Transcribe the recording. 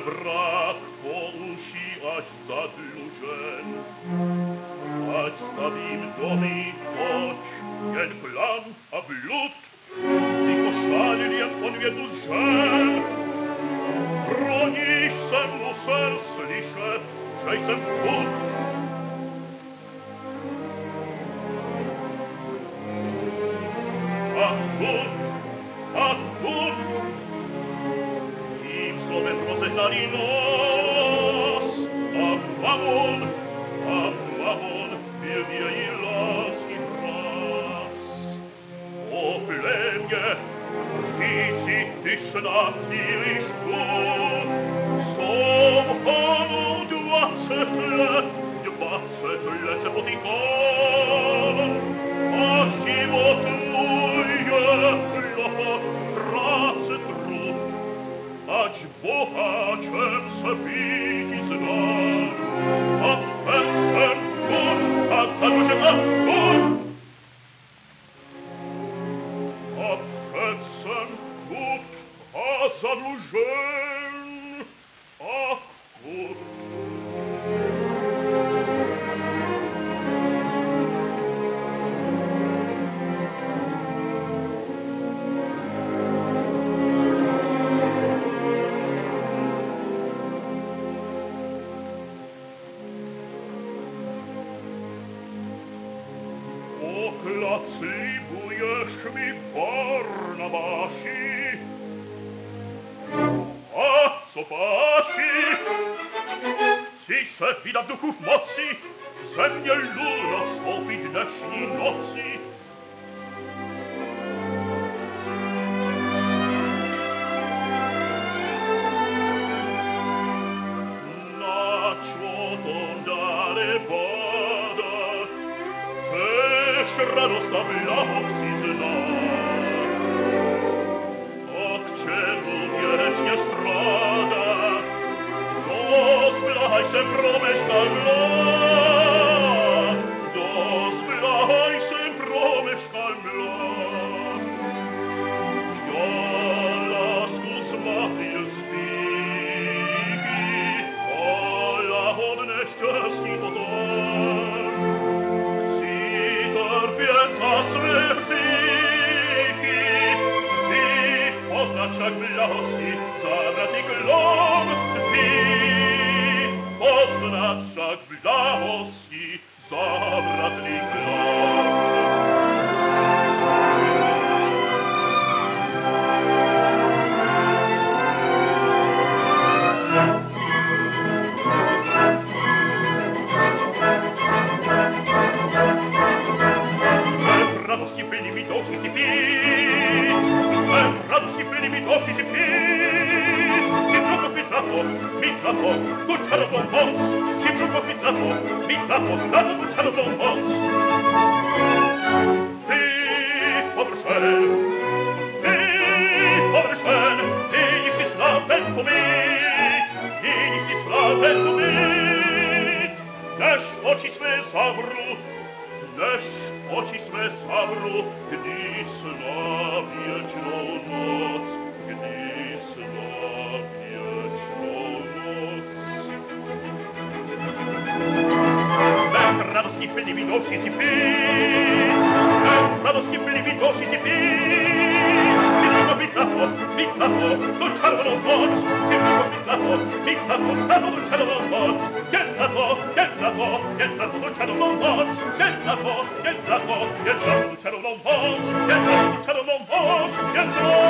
wrak po uši až zadlužen. Ať stavím domy, toč, jen plam a blud, ty pošalil on vědu žen. Pro níž jsem musel slyšet, že jsem chud. A chud, tím slovem rozehnali nos. A mamon, byl její lásky vraz. O plemně, říci, ty snad cíliš chud. S tom homou 20 let se potýkal. A život můj je chlapa, práce trud. Ať boháčem se být znám. A ten jsem chud a zadlužen a chud. A ten jsem chud a zadlužen a chud. Poklad slibuješ mi, Barnabáši, a co páši? Chci se vydat duchu v moci, země luna stoupit dnešní noci. Na čo to dále bádat? Radost a blaho chci znát. A k čemu věrečně strádat? Dost blahaj se promeškal mlad. Dost blahaj se promeškal mlad. Kdo lásku zmazil spíky, ola od nešťastí potom. Za své hříchy, ty poznat však blahosti, zavratný klon, ty poznat však blahosti, zavratný klon. Radosti plný mi doši si pít, radosti plný mi doši si pít. Si truko mi zlato, tu čarovnou moc. Si truko mi zlato, tu čarovnou moc. Ty površen, ty jsi slaven pomít, než oči své zavru, kdy sna věčnou noc, radosti plný mi doši si pít, radosti plný mi doši si pít. Si truko mi zlato, tu čarovnou moc. Si truko mi zlato, tu čarovnou moc. Jen zlato, tu čarovnou moc. Jen zlato, tu čarovnou moc. Jen zlato, tu čarovnou moc. Jen zlato.